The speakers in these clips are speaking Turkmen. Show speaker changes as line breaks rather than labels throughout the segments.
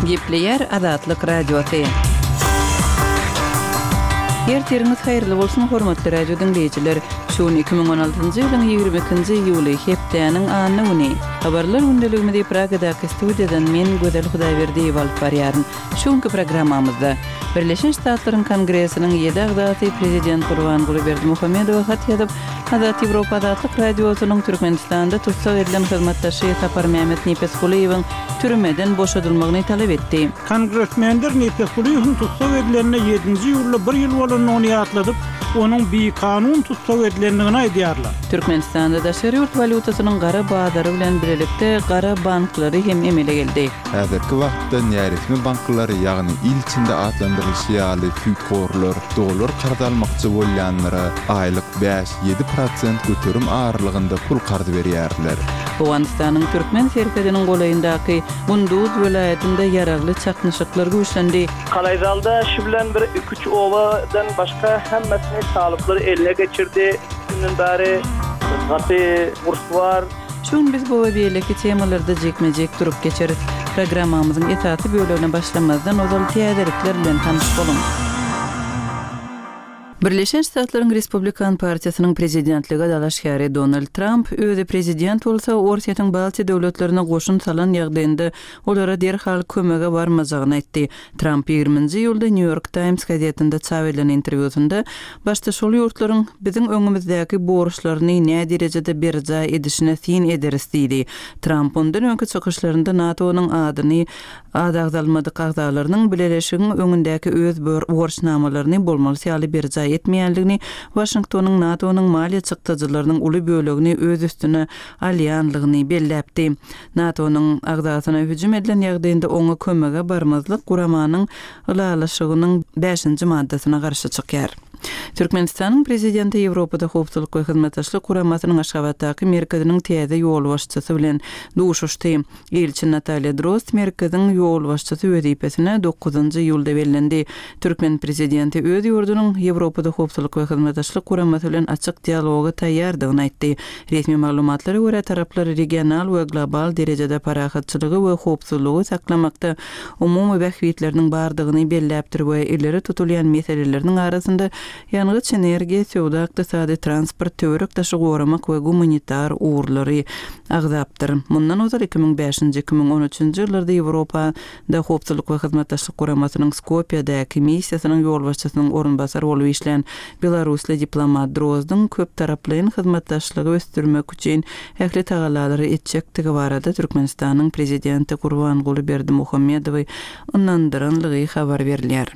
Gepleyer Adatlyk radiosu. Erteriniz hayırlı bolsun hormatly radio dinleyijiler. Şu 2016-njy ýylyň 22-nji iýuly hepdeniň anyny uny. Habarlar gündeliginde Pragadaky studiýadan men Gödel Hudaýberdiýew alyp barýaryn. Şuňky programmamyzda Birleşen Ştatlaryň Kongresiniň 7 agdaty prezident Gurbanguly Berdimuhammedow hat ýazyp, Adat Ýewropa Adatlyk radiosynyň Türkmenistanda tutsak edilen hyzmatdaşy Tapar Mehmet Nepesguliýewiň türmeden boşadylmagyny talap etdi.
Kongresmenler Nepesguliýewiň tutsak edilenine 7-nji ýylda 1 ýyl bolan ony ýatladyp, onun bir kanun tutsak edilenligini aýdýarlar.
Türkmenistanda da şeýurt valutasynyň gara bazary bilen birlikde gara banklary hem emele geldi.
Häzirki wagtda näresmi banklary, ýagny il içinde atlandyrylýan fütgorlar, dolar karda almakçy bolýanlara aýlyk 5-7% götürüm ağırlygynda pul kardy berýärler.
Owganistanyň türkmen serkediniň golayyndaky Gunduz welaýatynda ýaragly çaknyşyklar güýçlendi.
Kalaýzalda şu bilen bir 2-3 owadan başga hemmesini sağlıkları eline geçirdi. Günün bari gaty kurs var.
Şun biz bu beýleki temalarda jekmejek durup geçerik. Programmamyzyň etaty bölümine başlamazdan ozal täzelikler bilen tanyş bolun. Birleşen Ştatlaryň Respublikan Partiýasynyň prezidentligi dalaşgary Donald Trump özi prezident bolsa Orsiýatyň balty döwletlerine goşun salan ýagdaýynda olara derhal kömege barmajagyny aýtdy. Trump 20-nji ýylda New York Times gazetinde çap edilen interwýusynda başda şol ýurtlaryň biziň öňümizdäki borçlaryny näme derejede berja edişine tin ederiz diýdi. Trump ondan öňki çykyşlarynda NATO-nyň adyny adagdalmady gagdalarynyň bileleşigiň öňündäki öz borçnamalaryny bolmaly ýaly berja etmeýänligini, Washingtonyň NATO-nyň maliýe çykdyjylarynyň uly bölegi öz üstüne alýanlygyny belläpdi. NATO-nyň agdatyna hüjüm edilen ýagdaýynda oňa kömege barmazlyk guramanyň ılalaşygynyň 5-nji maddasyna garşy çykýar. Türkmenistanyň prezidenti Ýewropada howpsuzlyk we hyzmatdaşlyk guramasynyň Aşgabatdaky merkeziniň täze ýol başçysy bilen duşuşdy. Elçi Natalya Drost merkeziň ýol başçysy wezipesine 9-njy ýylda bellendi. Türkmen prezidenti öz ýurdunyň Ýewropada howpsuzlyk we hyzmatdaşlyk guramasy bilen açyk dialoga taýýardygyny aýtdy. Resmi maglumatlara görä taraplar regional we global derejede parahatçylygy we howpsuzlygy saklamakda umumy bähwitleriniň bardygyny belläpdir we ileri tutulýan meseleleriň arasynda ýanygyç energiýa, sowda, ykdysady, transport, töwerek daşy goramak we humanitar uğurlary agzapdyr. Mundan ozal 2005-2013-nji ýyllarda Ýewropada howpsuzlyk we hyzmatdaşlyk guramasynyň Skopje'däki missiýasynyň ýol başçysynyň orunbasary bolup işleýän Belarusly diplomat Drozdyň köp taraply hyzmatdaşlygy östürmek üçin ähli tagalary etjekdigi barada Türkmenistanyň prezidenti Gurbanguly Berdimuhammedow ynandyrynlygy habar berilýär.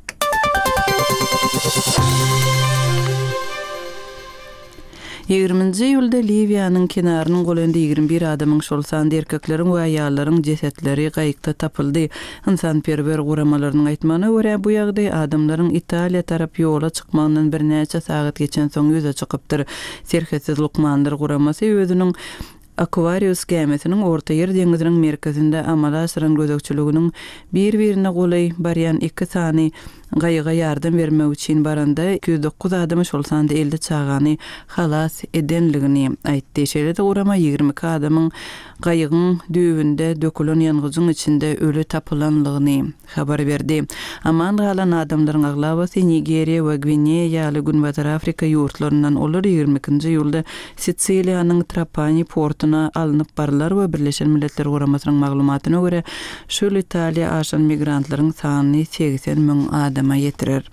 20-nji ýylda Liwiýanyň kenarynyň golanda 21 adamyň şolsan erkekleriň we aýallaryň jesetleri gaýykda tapyldy. İnsanperwer guramalarynyň aýtmanyna görä bu ýagdaý adamlaryň Italiýa tarap ýola çykmagynyň bir näçe sagat geçen soň ýüze çykypdyr. Serhetsiz Lukmandyr guramasy özüniň Aquarius gemesiniň Orta Ýer deňiziniň merkezinde amala aşyran gözekçiliginiň bir-birine golay barýan iki sany gaýyga ýardam bermek üçin baranda 209 adam şolsanda elde çağany halas edenligini aýtdy. Şeýle gurama 22 adamyň gaýygyň düýbünde dökülen ýangyjyň içinde öli tapylanlygyny habar berdi. Aman galan adamlaryň aglabasy Nigeriýa we Gwineýa ýaly Günbatary Afrika ýurtlaryndan olar 22-nji ýylda Sitsiliýanyň Trapani portuna alınıp barlar we Birleşen Milletler Guramasynyň maglumatyna görä şol Italiýa aşan migrantlaryň sany 80.000 adama ýetirer.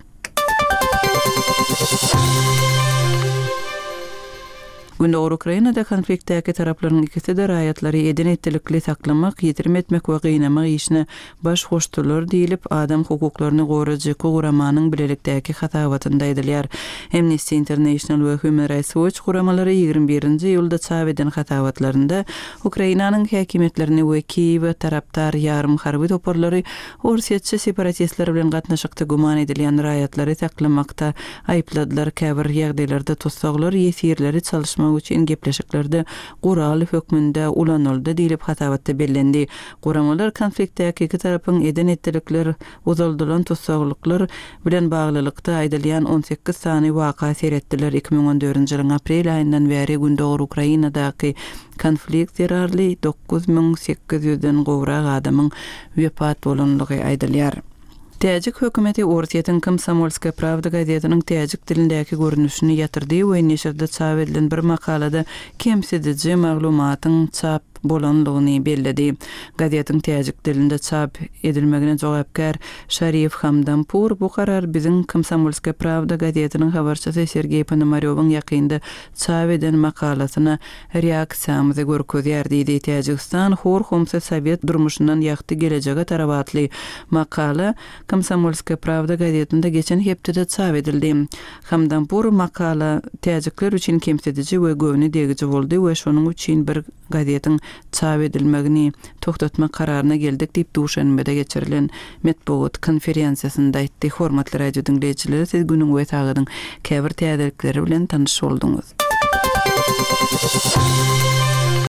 Günde Ukrainada konfliktdäki taraplaryň ikisi de raýatlary eden etdilikli saklamak, ýetirme etmek we gynnamak işine baş goşdylar diýilip adam hukuklaryny goraýjy guramanyň bilelikdäki hatabatynda edilýär. Amnesty International we Human Rights Watch guramalary 21-nji ýylda çap eden hatabatlarynda Ukrainanyň häkimetlerini we Kiýew taraptar ýarym harby toparlary Orsiýatçy separatistler bilen gatnaşykda guman edilýän raýatlary saklamakda aýpladylar. Käbir ýagdaýlarda tutsaklar ýesirleri çalışma başlamak üçin gepleşiklerde Gural hökmünde ulanyldy diýilip hatabatda bellendi. Guramalar konfliktdäki iki tarapyň eden etdilikler, uzaldylan tutsaglyklar bilen baglylykda aýdylýan 18 sany waka seretdiler. 2014-nji ýylyň aprel aýyndan bäri Gündöwür Ukrainadaky konflikt zerarly 9800-den gowrak adamyň wepat bolanlygy aýdylýar. Täjik hökümeti Ortiýetiň Komsomolskaya Pravda gazetiniň täjik dilindäki görnüşini ýatyrdy we neşirde çap edilen bir makalada kemsedici maglumatyň çap bolanlygyny belledi. Gazetiň täjik dilinde çap edilmegine jogapkar Şarif Hamdanpur bu karar biziň Komsomolskaya Pravda gazetiniň habarçysy Sergey Ponomaryowyň ýakynda çap eden makalasyna reaksiýamyzy görkezýär diýdi. Täjikistan Horhomsa Sowet durmuşyndan ýakty gelejege tarabatly makala Komsomolskaya Pravda gazetinde geçen hepde çap edildi. Hamdanpur makala täjikler üçin kemsedici we göwni degiji boldy we şonuň üçin bir gazetiň çap edilmegini toktatma kararyna geldik diýip duşanbede geçirilen metbuat konferensiýasynda aýtdy. Hormatly radio dinleýijiler, siz günüň we tagydyň käbir täzelikleri bilen tanyş bolduňuz.